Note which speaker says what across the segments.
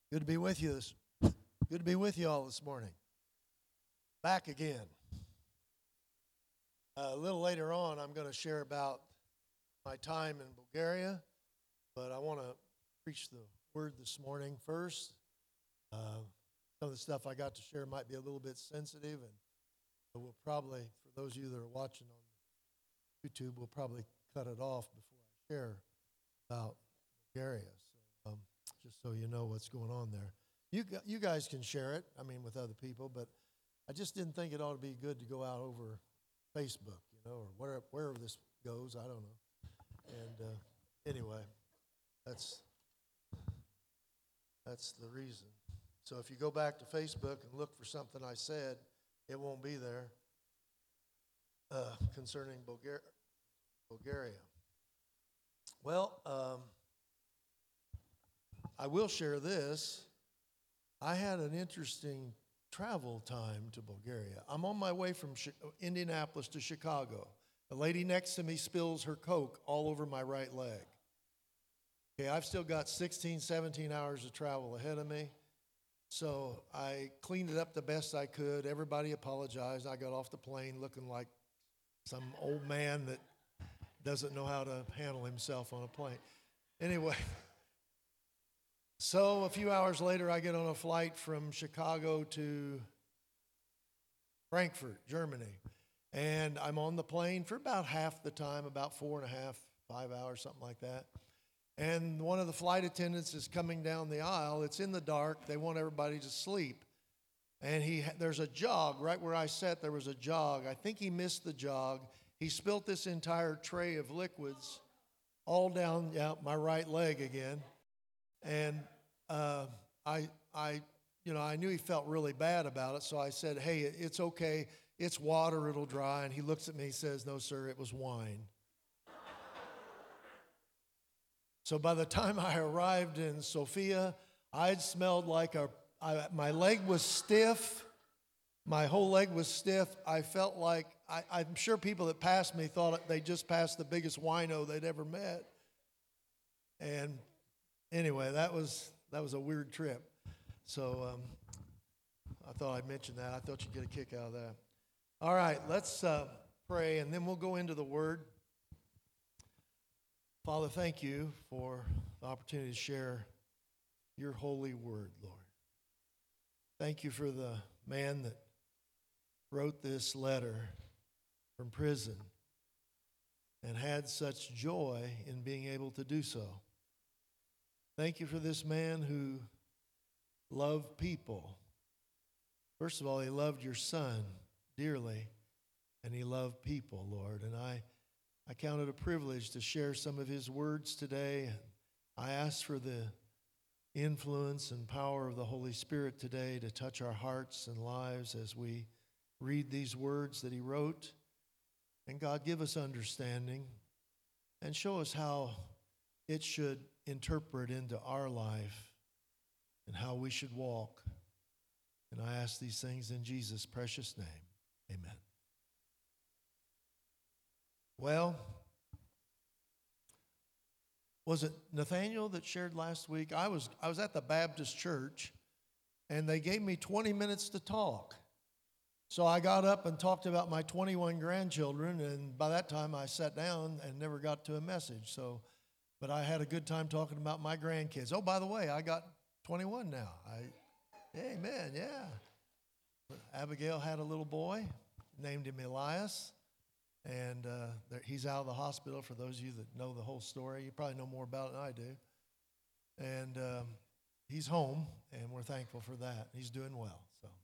Speaker 1: Good to be with you. Good to be with you all this morning. Back again. A little later on, I'm going to share about my time in Bulgaria, but I want to preach the word this morning first. Some of the stuff I got to share might be a little bit sensitive, and we'll probably, for those of you that are watching on YouTube, we'll probably cut it off before I share about Bulgaria. So, just so you know what's going on there. You guys can share it, with other people, but I just didn't think it ought to be good to go out over Facebook, or wherever this goes, I don't know. And anyway, that's the reason. So if you go back to Facebook and look for something I said, it won't be there concerning Bulgaria. Well, I will share this. I had an interesting travel time to Bulgaria. I'm on my way from Indianapolis to Chicago. The lady next to me spills her Coke all over my right leg. Okay, I've still got 16, 17 hours of travel ahead of me. So I cleaned it up the best I could. Everybody apologized. I got off the plane looking like some old man that doesn't know how to handle himself on a plane. Anyway, so a few hours later, I get on a flight from Chicago to Frankfurt, Germany. And I'm on the plane for about half the time, about 4.5, 5 hours, something like that. And one of the flight attendants is coming down the aisle. It's in the dark. They want everybody to sleep. And there's a jog. Right where I sat, there was a jog. I think he missed the jog. He spilt this entire tray of liquids all down my right leg again. And I knew he felt really bad about it, so I said, "Hey, it's okay. It's water. It'll dry." And he looks at me and says, "No, sir, it was wine." So by the time I arrived in Sofia, I'd smelled like my leg was stiff. My whole leg was stiff. I felt like, I'm sure people that passed me thought they just passed the biggest wino they'd ever met. And anyway, that was a weird trip. So I thought I'd mention that. I thought you'd get a kick out of that. All right, let's pray, and then we'll go into the Word. Father, thank you for the opportunity to share your holy word, Lord. Thank you for the man that wrote this letter from prison and had such joy in being able to do so. Thank you for this man who loved people. First of all, he loved your son dearly, and he loved people, Lord. And I count it a privilege to share some of his words today. I ask for the influence and power of the Holy Spirit today to touch our hearts and lives as we read these words that he wrote. And God, give us understanding and show us how it should interpret into our life and how we should walk. And I ask these things in Jesus' precious name. Amen. Well, was it Nathaniel that shared last week? I was at the Baptist church, and they gave me 20 minutes to talk. So I got up and talked about my 21 grandchildren, and by that time I sat down and never got to a message. But I had a good time talking about my grandkids. Oh, by the way, I got 21 now. Amen, yeah. Abigail had a little boy, named him Elias. And he's out of the hospital, for those of you that know the whole story. You probably know more about it than I do. And he's home, and we're thankful for that. He's doing well.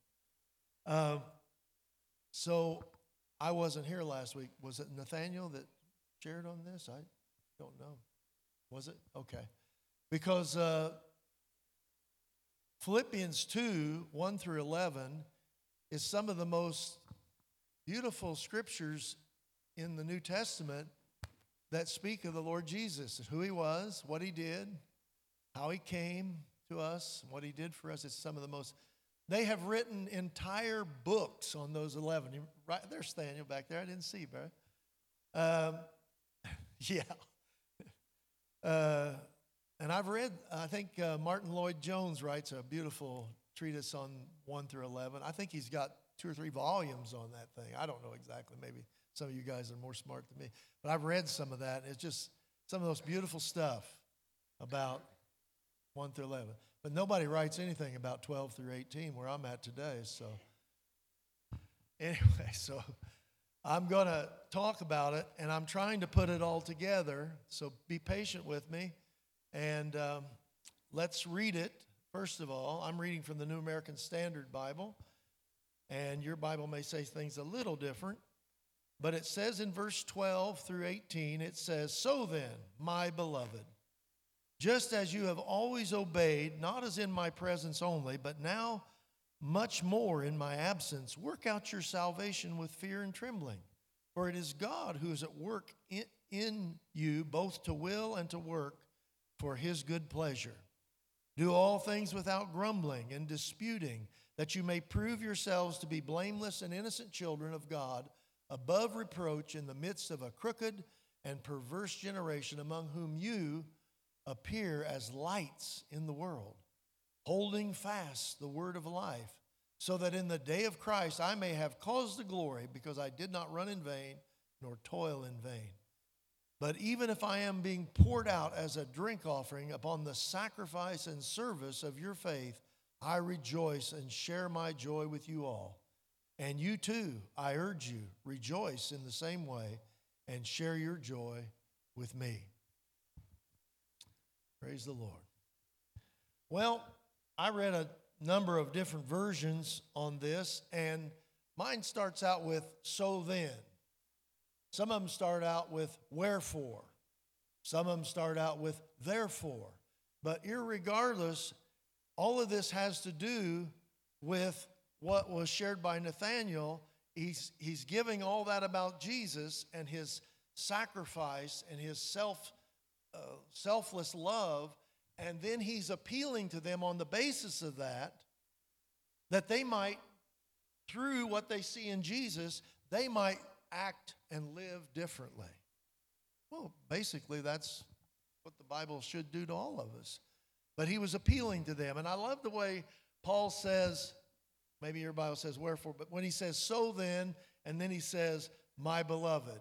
Speaker 1: So I wasn't here last week. Was it Nathaniel that shared on this? I don't know. Was it? Okay. Because Philippians 2, 1 through 11, is some of the most beautiful scriptures in the New Testament that speak of the Lord Jesus, who he was, what he did, how he came to us, what he did for us. It's some of the most, they have written entire books on those 11. Right there's Daniel back there. I didn't see, bro. Yeah. And I've read, I think Martin Lloyd-Jones writes a beautiful treatise on 1 through 11. I think he's got 2 or 3 volumes on that thing. I don't know exactly. Maybe some of you guys are more smart than me. But I've read some of that. And it's just some of those beautiful stuff about 1 through 11. But nobody writes anything about 12 through 18 where I'm at today. So anyway, so I'm going to talk about it, and I'm trying to put it all together. So be patient with me. And let's read it. First of all, I'm reading from the New American Standard Bible, and your Bible may say things a little different, but it says in verse 12 through 18, it says, "So then, my beloved, just as you have always obeyed, not as in my presence only, but now much more in my absence, work out your salvation with fear and trembling. For it is God who is at work in you, both to will and to work for his good pleasure. Do all things without grumbling and disputing, that you may prove yourselves to be blameless and innocent children of God, above reproach in the midst of a crooked and perverse generation, among whom you appear as lights in the world, holding fast the word of life, so that in the day of Christ I may have cause to glory, because I did not run in vain nor toil in vain. But even if I am being poured out as a drink offering upon the sacrifice and service of your faith, I rejoice and share my joy with you all. And you too, I urge you, rejoice in the same way and share your joy with me." Praise the Lord. Well, I read a number of different versions on this, and mine starts out with "so then." Some of them start out with "wherefore." Some of them start out with "therefore." But irregardless, all of this has to do with what was shared by Nathaniel. He's giving all that about Jesus and his sacrifice and his selfless love, and then he's appealing to them on the basis of that they might, through what they see in Jesus, they might act and live differently. Well, basically, that's what the Bible should do to all of us. But he was appealing to them. And I love the way Paul says, maybe your Bible says "wherefore," but when he says "so then," and then he says "my beloved."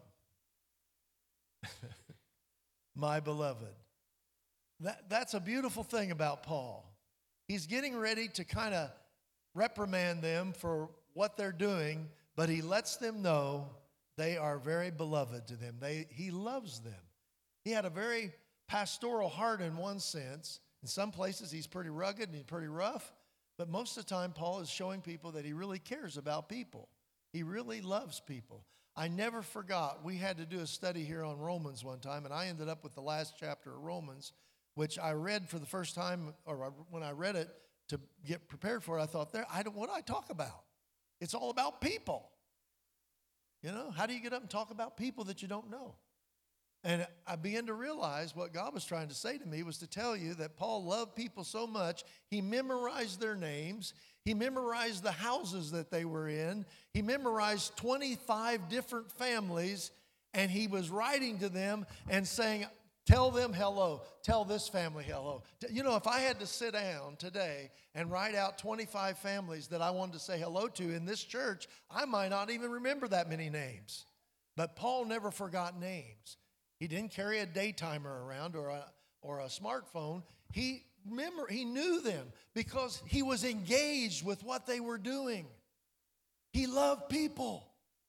Speaker 1: My beloved. That's a beautiful thing about Paul. He's getting ready to kind of reprimand them for what they're doing, but he lets them know they are very beloved to them. He loves them. He had a very pastoral heart in one sense. In some places, he's pretty rugged and he's pretty rough, but most of the time, Paul is showing people that he really cares about people. He really loves people. I never forgot, we had to do a study here on Romans one time, and I ended up with the last chapter of Romans, which I read for the first time, or when I read it to get prepared for it, I thought, what do I talk about? It's all about people. You know, how do you get up and talk about people that you don't know? And I began to realize what God was trying to say to me was to tell you that Paul loved people so much, he memorized their names. He memorized the houses that they were in. He memorized 25 different families, and he was writing to them and saying, "Tell them hello. Tell this family hello." You know, if I had to sit down today and write out 25 families that I wanted to say hello to in this church, I might not even remember that many names. But Paul never forgot names. He didn't carry a daytimer around or a smartphone. He knew them because he was engaged with what they were doing. He loved people.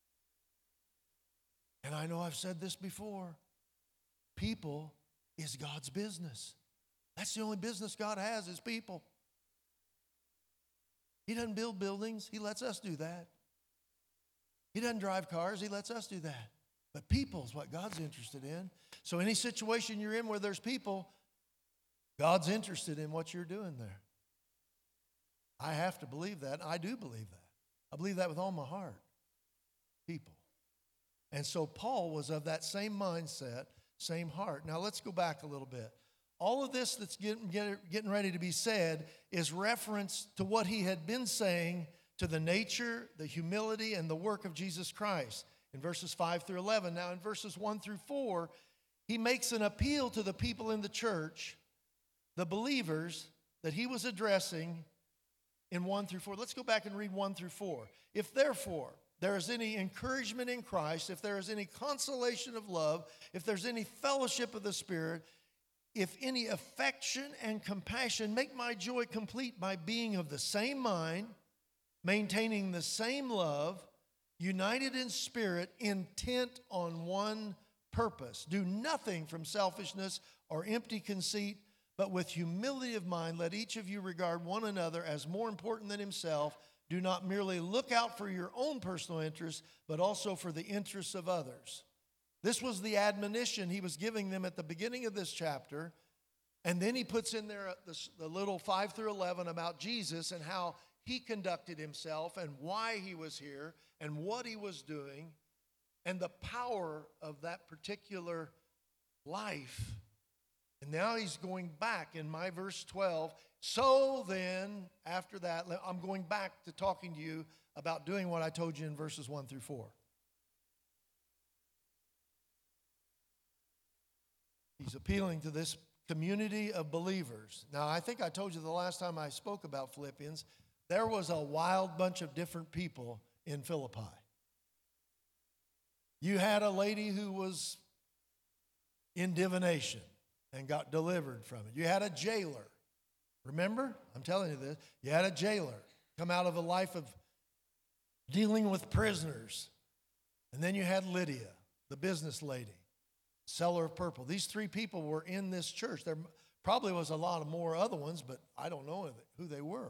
Speaker 1: And I know I've said this before. People is God's business. That's the only business God has is people. He doesn't build buildings. He lets us do that. He doesn't drive cars. He lets us do that. But people is what God's interested in. So any situation you're in where there's people, God's interested in what you're doing there. I have to believe that. I do believe that. I believe that with all my heart. People. And so Paul was of that same mindset, same heart. Now let's go back a little bit. All of this that's getting ready to be said is reference to what he had been saying to the nature, the humility, and the work of Jesus Christ in verses 5 through 11. Now in verses 1 through 4, he makes an appeal to the people in the church the believers that he was addressing in 1 through 4. Let's go back and read 1 through 4. If therefore there is any encouragement in Christ, if there is any consolation of love, if there's any fellowship of the Spirit, if any affection and compassion, make my joy complete by being of the same mind, maintaining the same love, united in spirit, intent on one purpose. Do nothing from selfishness or empty conceit, but with humility of mind, let each of you regard one another as more important than himself. Do not merely look out for your own personal interests, but also for the interests of others. This was the admonition he was giving them at the beginning of this chapter. And then he puts in there the little 5 through 11 about Jesus and how he conducted himself and why he was here and what he was doing and the power of that particular life. And now he's going back in my verse 12. So then, after that, I'm going back to talking to you about doing what I told you in verses 1 through 4. He's appealing to this community of believers. Now, I think I told you the last time I spoke about Philippians, there was a wild bunch of different people in Philippi. You had a lady who was in divination and got delivered from it. You had a jailer. Remember? I'm telling you this. You had a jailer come out of a life of dealing with prisoners. And then you had Lydia, the business lady, seller of purple. These three people were in this church. There probably was a lot of more other ones, but I don't know who they were.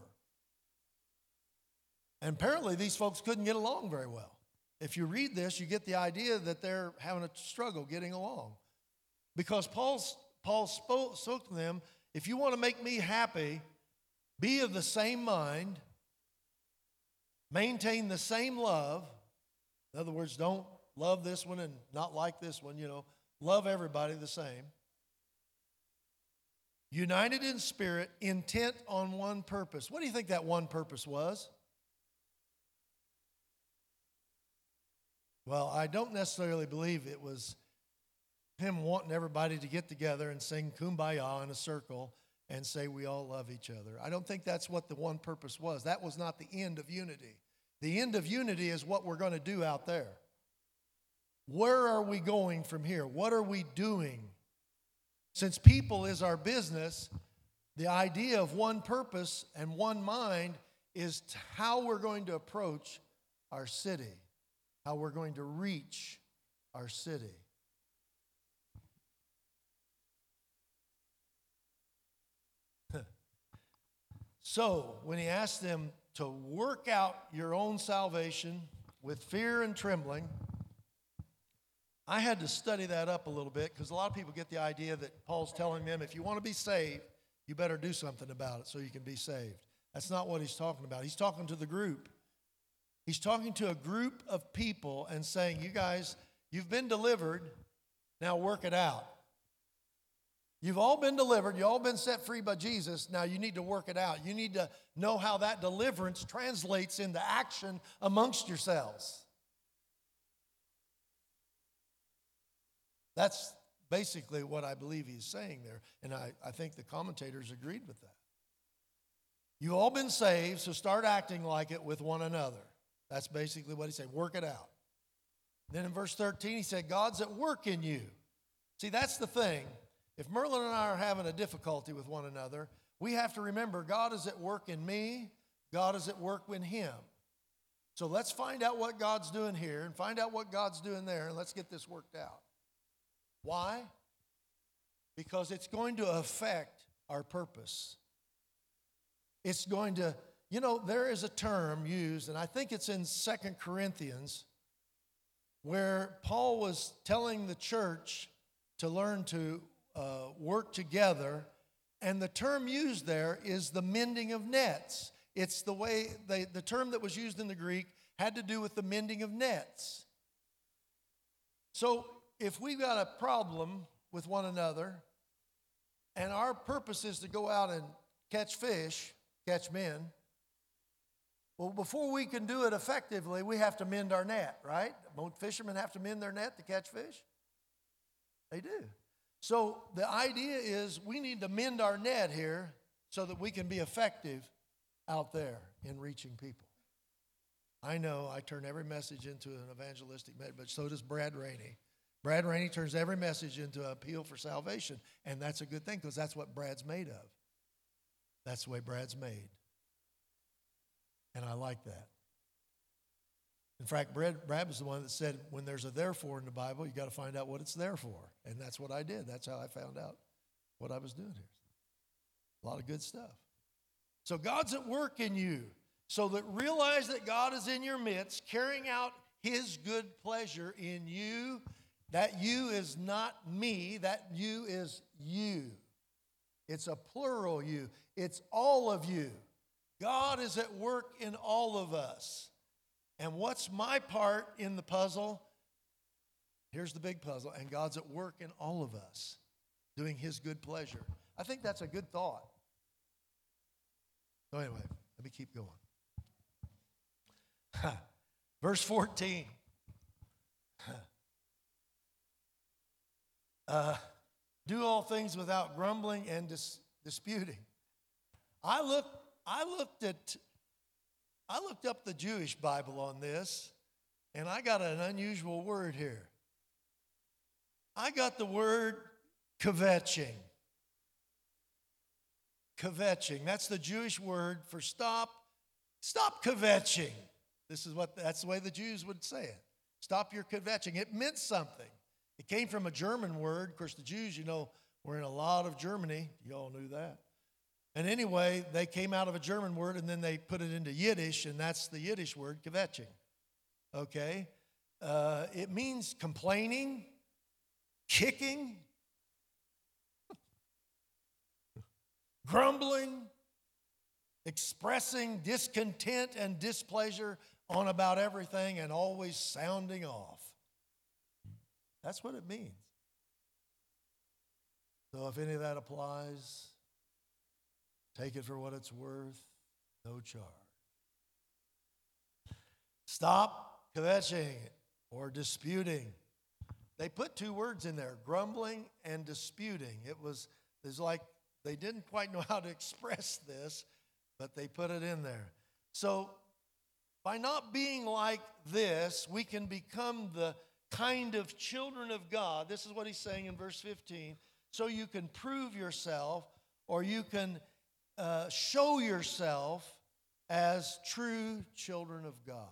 Speaker 1: And apparently these folks couldn't get along very well. If you read this, you get the idea that they're having a struggle getting along. Because Paul spoke to them, if you want to make me happy, be of the same mind, maintain the same love. In other words, don't love this one and not like this one, love everybody the same. United in spirit, intent on one purpose. What do you think that one purpose was? Well, I don't necessarily believe it was him wanting everybody to get together and sing Kumbaya in a circle and say we all love each other. I don't think that's what the one purpose was. That was not the end of unity. The end of unity is what we're going to do out there. Where are we going from here? What are we doing? Since people is our business, the idea of one purpose and one mind is how we're going to approach our city, how we're going to reach our city. So, when he asked them to work out your own salvation with fear and trembling, I had to study that up a little bit because a lot of people get the idea that Paul's telling them, if you want to be saved, you better do something about it so you can be saved. That's not what he's talking about. He's talking to the group. He's talking to a group of people and saying, you guys, you've been delivered, now work it out. You've all been delivered. You've all been set free by Jesus. Now you need to work it out. You need to know how that deliverance translates into action amongst yourselves. That's basically what I believe he's saying there. And I think the commentators agreed with that. You've all been saved, so start acting like it with one another. That's basically what he said. Work it out. Then in verse 13, he said, God's at work in you. See, that's the thing. If Merlin and I are having a difficulty with one another, we have to remember God is at work in me. God is at work in him. So let's find out what God's doing here and find out what God's doing there, and let's get this worked out. Why? Because it's going to affect our purpose. It's going to, there is a term used, and I think it's in 2 Corinthians, where Paul was telling the church to learn to work together, and the term used there is the mending of nets. It's the way, the term that was used in the Greek had to do with the mending of nets. So if we've got a problem with one another, and our purpose is to go out and catch fish, catch men, well, before we can do it effectively, we have to mend our net, right? Don't fishermen have to mend their net to catch fish? They do. So the idea is we need to mend our net here so that we can be effective out there in reaching people. I know I turn every message into an evangelistic message, but so does Brad Rainey. Brad Rainey turns every message into an appeal for salvation, and that's a good thing because that's what Brad's made of. That's the way Brad's made. And I like that. In fact, Brad was the one that said, when there's a therefore in the Bible, you got to find out what it's there for. And that's what I did. That's how I found out what I was doing here. A lot of good stuff. So God's at work in you. So that realize that God is in your midst, carrying out his good pleasure in you. That you is not me. That you is you. It's a plural you. It's all of you. God is at work in all of us. And what's my part in the puzzle? Here's the big puzzle. And God's at work in all of us, doing his good pleasure. I think that's a good thought. So anyway, let me keep going. Verse 14. Do all things without grumbling and disputing. I looked up the Jewish Bible on this, and I got an unusual word here. I got the word kvetching. Kvetching. That's the Jewish word for stop. Stop kvetching. That's the way the Jews would say it. Stop your kvetching. It meant something. It came from a German word. Of course, the Jews, were in a lot of Germany. You all knew that. And anyway, they came out of a German word, and then they put it into Yiddish, and that's the Yiddish word, kvetching. Okay? It means complaining, kicking, grumbling, expressing discontent and displeasure on about everything, and always sounding off. That's what it means. So if any of that applies, take it for what it's worth, no charge. Stop kvetching or disputing. They put two words in there, grumbling and disputing. It's like they didn't quite know how to express this, but they put it in there. So by not being like this, we can become the kind of children of God. This is what he's saying in verse 15. So you can prove yourself, or you can show yourself as true children of God.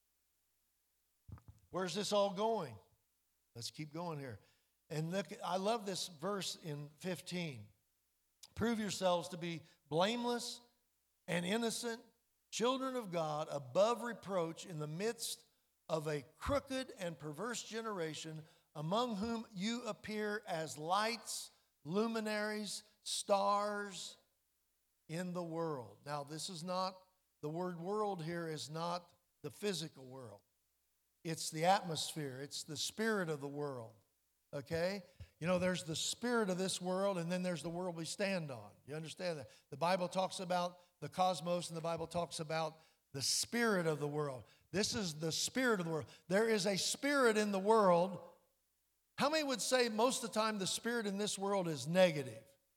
Speaker 1: Where's this all going? Let's keep going here. And look, I love this verse in 15. Prove yourselves to be blameless and innocent, children of God, above reproach in the midst of a crooked and perverse generation, among whom you appear as lights, luminaries, stars in the world. Now, this is not, the word world here is not the physical world. It's the atmosphere. It's the spirit of the world. Okay? There's the spirit of this world, and then there's the world we stand on. You understand that? The Bible talks about the cosmos, and the Bible talks about the spirit of the world. This is the spirit of the world. There is a spirit in the world. How many would say most of the time the spirit in this world is negative?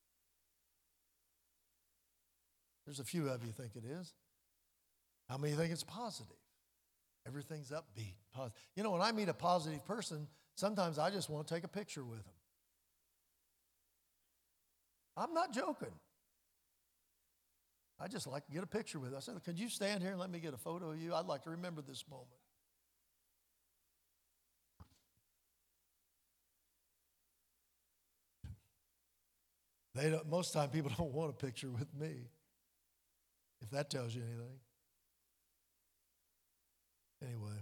Speaker 1: There's a few of you think it is. How many think it's positive? Everything's upbeat, positive. When I meet a positive person, sometimes I just want to take a picture with them. I'm not joking. I just like to get a picture with them. I said, could you stand here and let me get a photo of you? I'd like to remember this moment. Most time people don't want a picture with me, if that tells you anything. Anyway.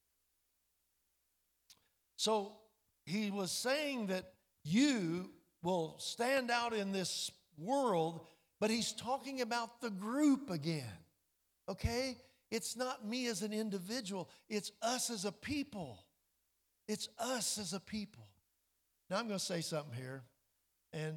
Speaker 1: So he was saying that you will stand out in this world, but he's talking about the group again. Okay? It's not me as an individual. It's us as a people. It's us as a people. Now I'm going to say something here, and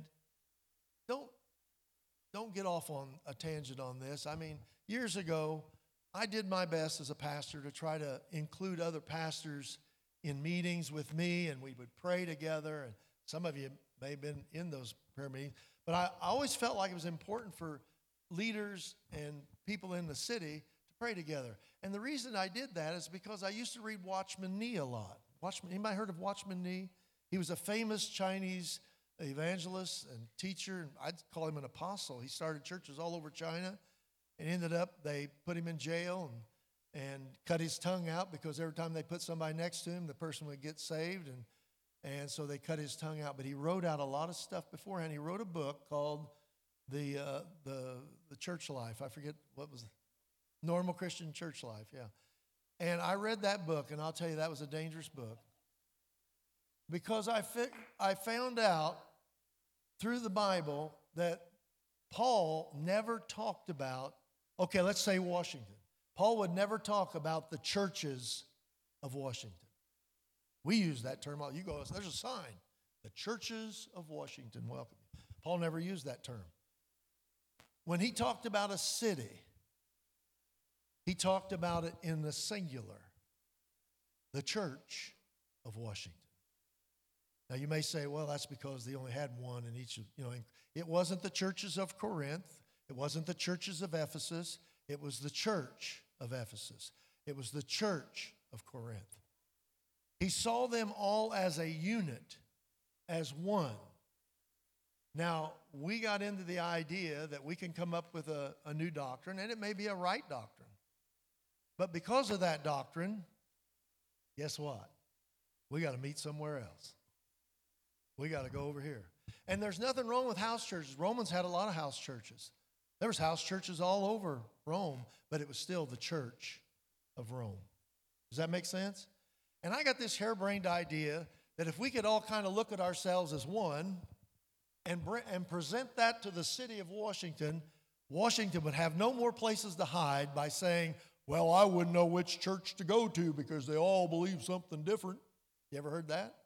Speaker 1: don't get off on a tangent on this. I mean, years ago, I did my best as a pastor to try to include other pastors in meetings with me, and we would pray together and Some of you may have been in those prayer meetings, but I always felt like it was important for leaders and people in the city to pray together. And the reason I did that is because I used to read Watchman Nee a lot. Anybody heard of Watchman Nee? He was a famous Chinese evangelist and teacher, and I'd call him an apostle. He started churches all over China, and ended up, they put him in jail and cut his tongue out, because every time they put somebody next to him, the person would get saved, and so they cut his tongue out. But he wrote out a lot of stuff beforehand. He wrote a book called the Church Life. I forget what was it. Normal Christian Church Life, yeah. And I read that book, and I'll tell you, that was a dangerous book, because I found out through the Bible that Paul never talked about, okay, let's say Washington. Paul would never talk about the churches of Washington. We use that term. You go, there's a sign. The churches of Washington welcome you. Paul never used that term. When he talked about a city, he talked about it in the singular, the church of Washington. Now you may say, well, that's because they only had one in each, it wasn't the churches of Corinth. It wasn't the churches of Ephesus. It was the church of Ephesus. It was the church of Corinth. He saw them all as a unit, as one. Now, we got into the idea that we can come up with a new doctrine, and it may be a right doctrine. But because of that doctrine, guess what? We got to meet somewhere else. We got to go over here. And there's nothing wrong with house churches. Romans had a lot of house churches. There was house churches all over Rome, but it was still the church of Rome. Does that make sense? And I got this harebrained idea that if we could all kind of look at ourselves as one and present that to the city of Washington, Washington would have no more places to hide by saying, well, I wouldn't know which church to go to because they all believe something different. You ever heard that?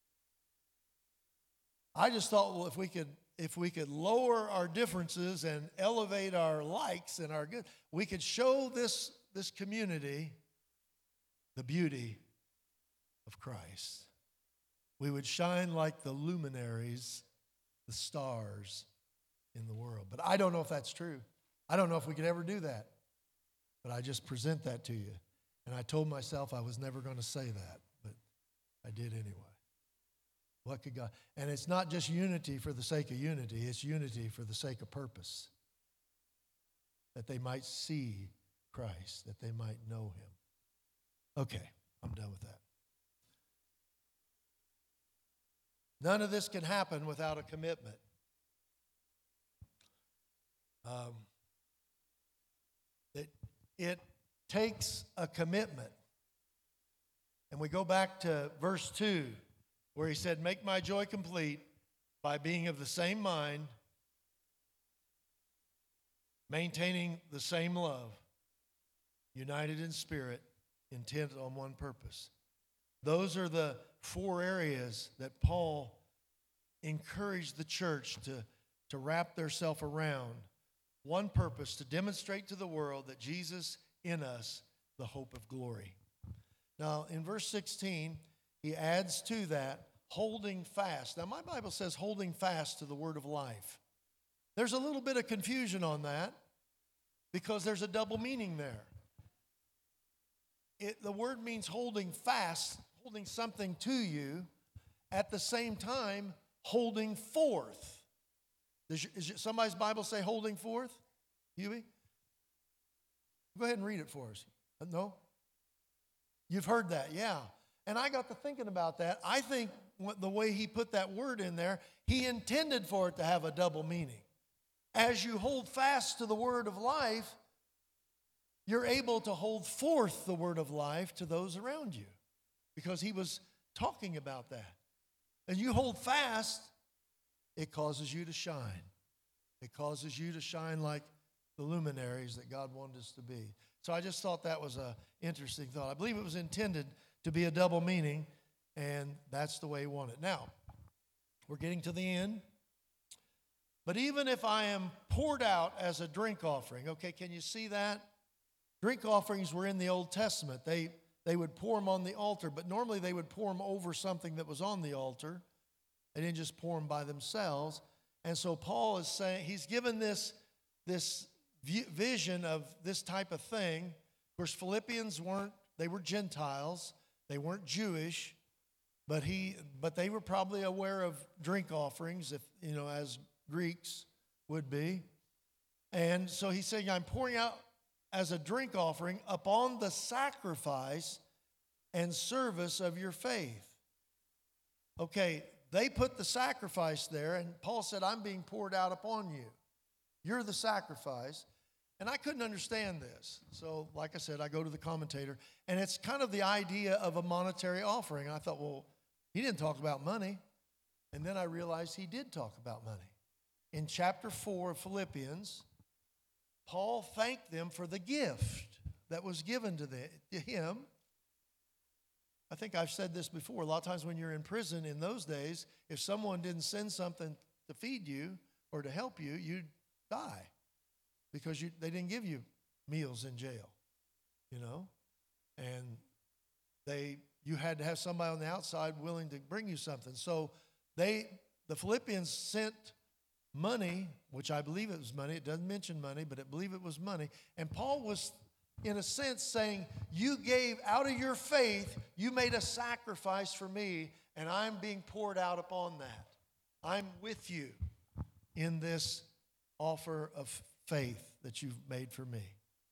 Speaker 1: I just thought, well, if we could lower our differences and elevate our likes and our good, we could show this community the beauty of Christ. We would shine like the luminaries, the stars in the world. But I don't know if that's true. I don't know if we could ever do that. But I just present that to you. And I told myself I was never going to say that, but I did anyway. What could God? And it's not just unity for the sake of unity. It's unity for the sake of purpose. That they might see Christ, that they might know him. Okay, I'm done with that. None of this can happen without a commitment. It takes a commitment. And we go back to verse 2, where he said, make my joy complete by being of the same mind, maintaining the same love, united in spirit, intent on one purpose. Those are the 4 areas that Paul encouraged the church to wrap themselves around. One purpose, to demonstrate to the world that Jesus in us, the hope of glory. Now, in verse 16, he adds to that, holding fast. Now, my Bible says holding fast to the word of life. There's a little bit of confusion on that because there's a double meaning there. The word means holding fast, holding something to you, at the same time holding forth. Does somebody's Bible say holding forth? Huey? Go ahead and read it for us. No? You've heard that, yeah. And I got to thinking about that. I think the way he put that word in there, he intended for it to have a double meaning. As you hold fast to the word of life, you're able to hold forth the word of life to those around you, because he was talking about that. And you hold fast, it causes you to shine. It causes you to shine like the luminaries that God wanted us to be. So I just thought that was an interesting thought. I believe it was intended to be a double meaning, and that's the way he wanted it. Now, we're getting to the end. But even if I am poured out as a drink offering, okay, can you see that? Drink offerings were in the Old Testament. They would pour them on the altar, but normally they would pour them over something that was on the altar. They didn't just pour them by themselves. And so Paul is saying, he's given this vision of this type of thing. Of course, Philippians they were Gentiles. They weren't Jewish, but they were probably aware of drink offerings, as Greeks would be. And so he's saying, I'm pouring out as a drink offering upon the sacrifice and service of your faith. Okay, they put the sacrifice there, and Paul said, I'm being poured out upon you. You're the sacrifice. And I couldn't understand this. So, like I said, I go to the commentator, and it's kind of the idea of a monetary offering. I thought, well, he didn't talk about money. And then I realized he did talk about money. In chapter 4 of Philippians, Paul thanked them for the gift that was given to him. I think I've said this before. A lot of times when you're in prison in those days, if someone didn't send something to feed you or to help you, you'd die because they didn't give you meals in jail, and you had to have somebody on the outside willing to bring you something. So the Philippians sent money, which I believe it was money. It doesn't mention money, but I believe it was money. And Paul was, in a sense, saying, you gave out of your faith, you made a sacrifice for me, and I'm being poured out upon that. I'm with you in this offer of faith that you've made for me.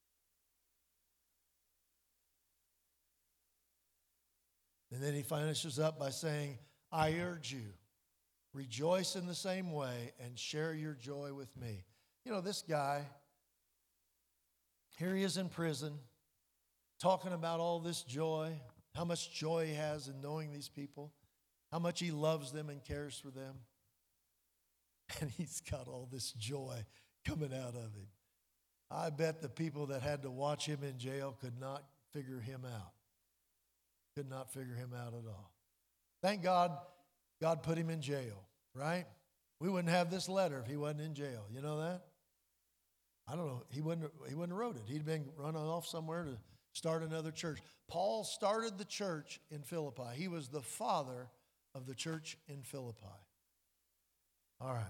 Speaker 1: And then he finishes up by saying, I urge you, rejoice in the same way and share your joy with me. This guy, here he is in prison, talking about all this joy, how much joy he has in knowing these people, how much he loves them and cares for them. And he's got all this joy coming out of him. I bet the people that had to watch him in jail could not figure him out. Could not figure him out at all. Thank God, God put him in jail, right? We wouldn't have this letter if he wasn't in jail. You know that? I don't know. He wouldn't have wrote it. He'd been running off somewhere to start another church. Paul started the church in Philippi. He was the father of the church in Philippi. All right.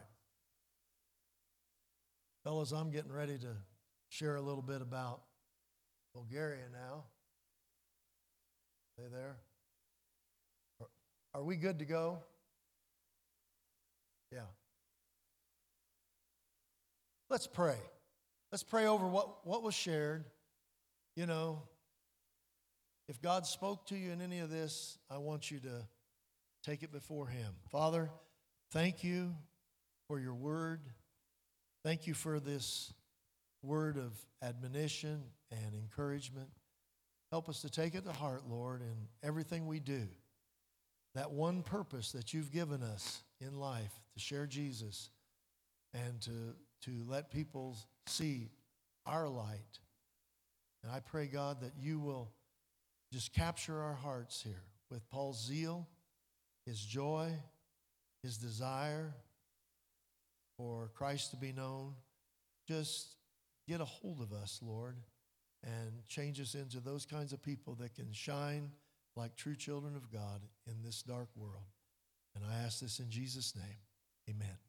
Speaker 1: Fellas, I'm getting ready to share a little bit about Bulgaria now. They there? Are we good to go? Yeah. Let's pray. Let's pray over what was shared. If God spoke to you in any of this, I want you to take it before Him. Father, thank you for your word. Thank you for this word of admonition and encouragement. Help us to take it to heart, Lord, in everything we do. That one purpose that you've given us in life, to share Jesus and to let people see our light. And I pray, God, that you will just capture our hearts here with Paul's zeal, his joy, his desire for Christ to be known. Just get a hold of us, Lord, and change us into those kinds of people that can shine like true children of God in this dark world. And I ask this in Jesus' name. Amen.